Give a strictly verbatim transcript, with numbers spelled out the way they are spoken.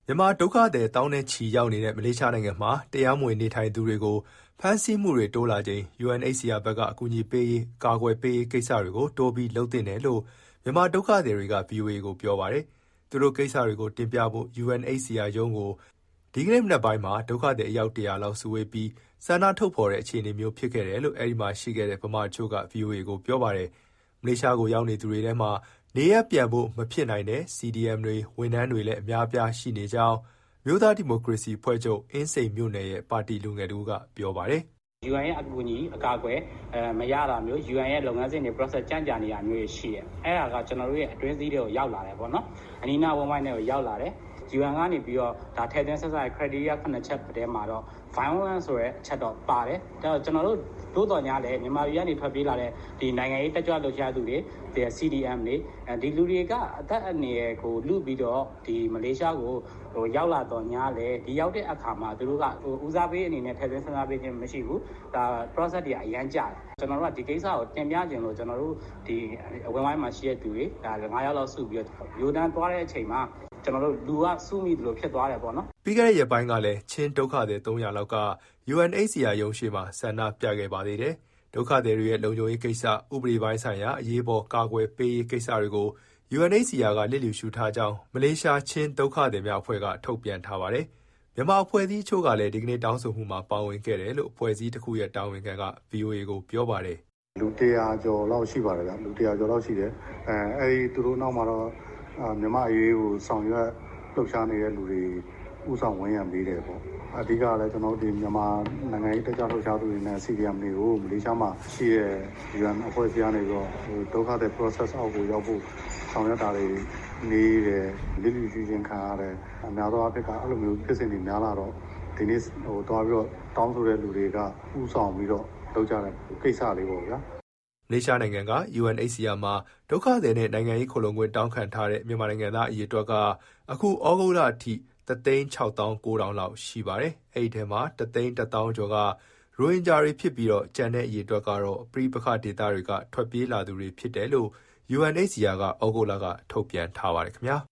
မြန်မာဒုက္ခသည်တောင်းနဲ့ချီရောက်နေတဲ့မလေးရှားနိုင်ငံမှာတရားမဝင်နေထိုင်သူတွေကိုဖမ်းဆီးမှုတွေတိုးလာချိန် ယူအန်အိတ်စီအာ ဘက်ကအကူအညီပေးရေးကာကွယ်ပေးရေးကိစ္စတွေကိုတိုးပြီးလုပ်သင့်တယ်လို့မြန်မာဒုက္ခသည်တွေက ဗွီအိုအေကိုပြောပါတယ်။သူတို့ကိစ္စတွေကိုတင်ပြဖို့ ယူအန်အိတ်စီအာ ရုံးကိုဒီကနေ့မနက်ပိုင်းမှာဒုက္ခသည်အယောက်တရာလောက်စုဝေးပြီးဆန္ဒထုတ်ဖော်တဲ့အခြေအနေမျိုးဖြစ်ခဲ့တယ်လို့အဲဒီမှာရှိခဲ့တဲ့ဗမာချို့က ဗွီအိုအေကိုပြောပါတယ်။မလေးရှားကိုရောက်နေသူတွေထဲမှာနေရပ်ပြန်ဖို့မဖြစ်နိုင်တဲ့ စီဒီအမ် တွေဝန်ထမ်းတွေလည်းအများအပြားရှိနေကြောင်းမြို့သားဒီမိုကရေစီဖွဲ့ချုပ်အင်းစိန်မြို့နယ်ရဲ့ပါတီလူငယ်တူကပြောပါတယ်။ ယူအန် ရဲ့အကူအညီအကာအကွယ်အဲမရတာမျိုး ယူအန် ရဲ့လုပ်ငန်းစဉ်တွေ process ကြန့်ကြာနေတာမျိုးရှိတယ်။အဲ့ဒါကကျွန်တော်တို့ရဲ့အတွင်းစည်းတွေကိုရောက်လာတယ်ပေါ့နော်။အနီးနားဝန်းဝိုင်းတွေကိုရောက်လာတယ်။ယူအန် ကနေပြီးတော့ဒါထည့်သွင်းဆက်စပ် criteria ခုနှစ်ချက်တဲမှာတော့ violence ဆိုတဲ့အချက်တော့ပါတယ်။ဒါကျွန်တော်တို့တိုးတော်ညာလဲမြန်မာပြည်ကနေထွက်ပြေးလာတဲ့ဒီနိုင်ငံရေးတက်ကြွလှုပ်ရှားသူတွေဒီ စီ ဒီ အမ် တွေဒီလူတွေကအသက်အန္တရာယ်ကိုလူပြီးတော့ဒီမလေးရှားကိုဟိုရောက်လာတော့ညာလဲဒီရောက်တဲ့အခါမှာသူတို့ကဟိုဦးစားပေးအနေနဲ့ထည့်သွင်းစဉ်းစားပေးခြင်းမရှိဘူး။ဒါ process တွေအရန်ကြတယ်။ကျွန်တော်တို့ကဒီကိစ္စကိုတင်ပြခြင်းလို့ကျွန်တော်တို့ဒီအဝင်ဝိုင်းမှာရှိတဲ့သူတွေဒါငါးယောက်လောက်စုပြီးတော့ယူတန်းသွားတဲ့အချိန်မှာကျွန်တော်တို့လူကစုမိတယ်လို့ဖြစ်သွားတယ်ပေါ့နော်ပြီးခဲ့တဲ့ရက်ပိုင်းကလည်းချင်းဒုက္ခသည်သုံးရာလောက်က ယူအန်အိတ်စီအာ ရုံးရှိမှာဆန္ဒပြခဲ့ပါသေးတယ်ဒုက္ခသည်တွေရဲ့လုံခြုံရေးကိစ္စဥပဒေပိုင်းဆိုင်ရာအရေးပေါ်ကာကွယ်ပေးရေးကိစ္စတွေကို ယူအန်အိတ်စီအာ ကလစ်လျူရှုထားကြောင်းမလေးရှားချင်းဒုက္ခသည်များအဖွဲ့ကထုတ်ပြန်ထားပါတယ်မြန်မာအဖွဲ့အစည်းချို့ကလည်းဒီကနေ့တောင်းဆိုမှုမှာပါဝင်ခဲ့တယ်လို့အဖွဲ့အစည်းတစ်ခုရဲ့တာဝန်ခံက ဗွီအိုအေကိုပြောပါတယ်လူတရာကျော်လောက်ရှိပါတယ်ဗျလူတရာကျော်လောက်ရှိတယ်အဲအဲဒီသူတို့နောက်မှာတော့မြန်မာအရေးကိုဆောင်ရွက်လှုပ်ရှားနေတဲ့လူတွေဥဆောင်ဝန်ရံပေးတယ်ပေါ့အဓိကလည်းကျွန်တော်တို့ဒီမြန်မာနိုင်ငံရေးတက်ကြွလှုပ်ရှားသူတွေနဲ့ စီ ဒီ အမ် တွေကိုမလေးရှားမှာရှိတဲ့ ယူအန် အဖွဲ့အစည်းကနေတော့ဒုက္ခတဲ့ process အောက်ကိုရောက်ဖို့ဆောင်ရွက်တာတွေနေတယ်လစ်လျူရှုခြင်းခံရတယ်အများသောအားဖြင့်ကအဲ့လိုမျိုးဖြစ်စဉ်တွေများလာတော့ဒီနေ့ဟိုတွားပြီးတော့တောင်းဆိုတဲ့လူတွေကဥဆောင်ပြီးတော့လုပ်ကြတဲ့ကိစ္စလေးပေါ့ဗျာမလေးရှားနိုင်ငံက ယူအန်အိတ်စီအာ မှာဒုက္ခသည်နဲ့နိုင်ငံရေးခိုလှုံခွင့်တောင်းခံထားတဲ့မြန်မာနိုင်ငံသားအရေအတွက်ကအခုဩဂုတ်လအထိတသိန်းခြောက်သောင်းကိုးထောင်လောက်ရှိပါတယ်။အဲဒီထဲမှာတသိန်းတစ်သောင်းကျော်ကရိုဟင်ဂျာတွေဖြစ်ပြီးတော့ကျန်တဲ့အရေအတွက်ကတော့ပဋိပက္ခဒေသတွေကထွက်ပြေးလာသူတွေဖြစ်တယ်လို့ ယူအန်အိတ်စီအာ ကဩဂုတ်လကထုတ်ပြန်ထားပါတယ်ခင်ဗျာ။